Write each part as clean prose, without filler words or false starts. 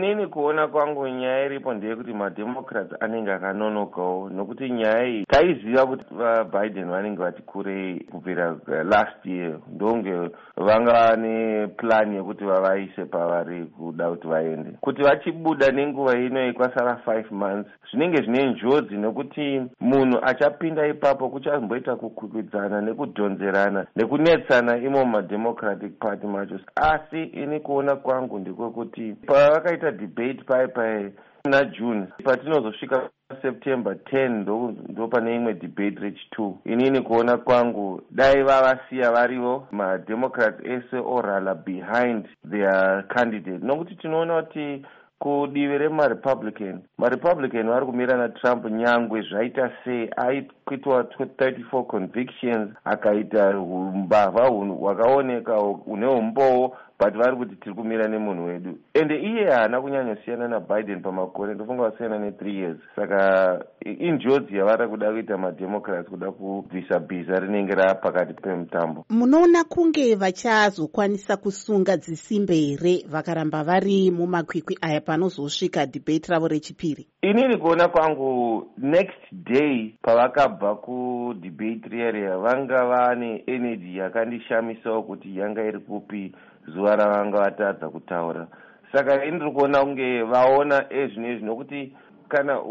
inini kuona kwangu nyaya iripo ndeyekuti mademocrats anenge akanonokawo, nokuti nyaya iyi taiziva kuti vaBiden vanenge vati kurei kubvira last year, ndonge vanga neplan yekuti vavaise pavari kuda kuti vaende. Kuti vachibuda nenguva ino kwasara 5 months zvinenge zvine njodzi, nokuti munhu achapinda ipapo kuchazomboita kukwikwidzana nekudhonzerana nekunetsana imo mademocratic party macho. Asi ini kuona kwangu ndekwekuti pavakaita debate pai muna June, patinozosvika September 10 ndo pane imwe debate rechi2. Inini kuona kwangu dai vavasiya varivo mademocrats ese orala behind their candidate, nokuti tinoona kuti kudivi remarepublican vari kumira naTrump nyangwe zvaita sei aitwa 34 convictions, akaita umbavha hwakaoneka hune umbowo, but vari kuti tiri kumira nemunhu wedu. Ende iye haana kunyanyosiyana naBiden pamakore, ndofunga vasiyana ne3 years. Saka injodzi yavari kuda kuita mademocrats, kuda kubvisa bhiza rinenge rapakati pemutambo. Munoona kunge vachazokwanisa kusunga dzisimbe here vakaramba vari mumakwikwi aya panozosvika debate ravo rechipiri? Inini kuona kwangu next day pavakabva kudebate riya vanga vane energy yakandishamisawo kuti yanga iri kupi zuva ravanga vatadza kutaura. Saka ini ndiri kuona kunge vaona ezvinezvi, nokuti kana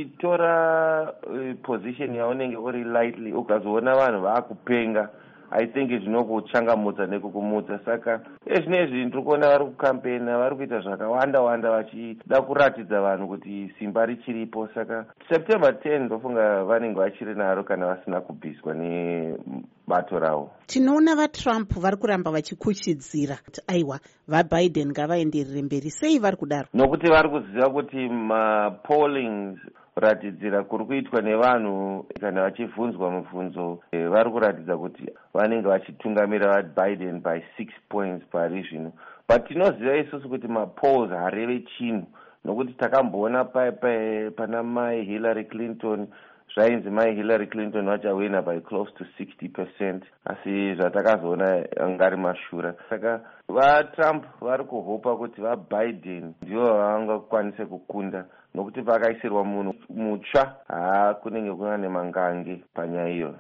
uchitora position yaunenge uri lightly ukazoona vanhu vaakupenga, I think zvinokuchangamudza nekukumudza. Saka ezvinezvi ndiri kuona vari kukampena, vari kuita zvakawanda vachida kuratidza vanhu kuti simba richiripo. Saka September 10 ndofunga vanenge vachiri naro kana vasina kubviswa nebato ravo. Tinoona vaTrump vari kuramba vachikuchidzira kuti aiwa vaBiden ngavaenderere mberi. Sei vari kudaro? Nokuti vari kuziva kuti mapollings kuratidzira kuri kuitwa nevanhu kana vachibvunzwa mubvunzo vari kuratidza kuti vanenge vachitungamira vaBiden by 6 points pari zvino. But tinoziva isusu kuti mapolls hareve chinhu, nokuti takamboona pana mai Hillary Clinton zvainzi mai Hillary Clinton vachawina by close to 60%, asi zvatakazoona angari mashura. Saka vaTrump vari kuhopa kuti vaBiden ndivo vangakwanise kukunda, nokuti vakaisirwa munhu mutsva kunenge kuna nemangange panyaya iyo.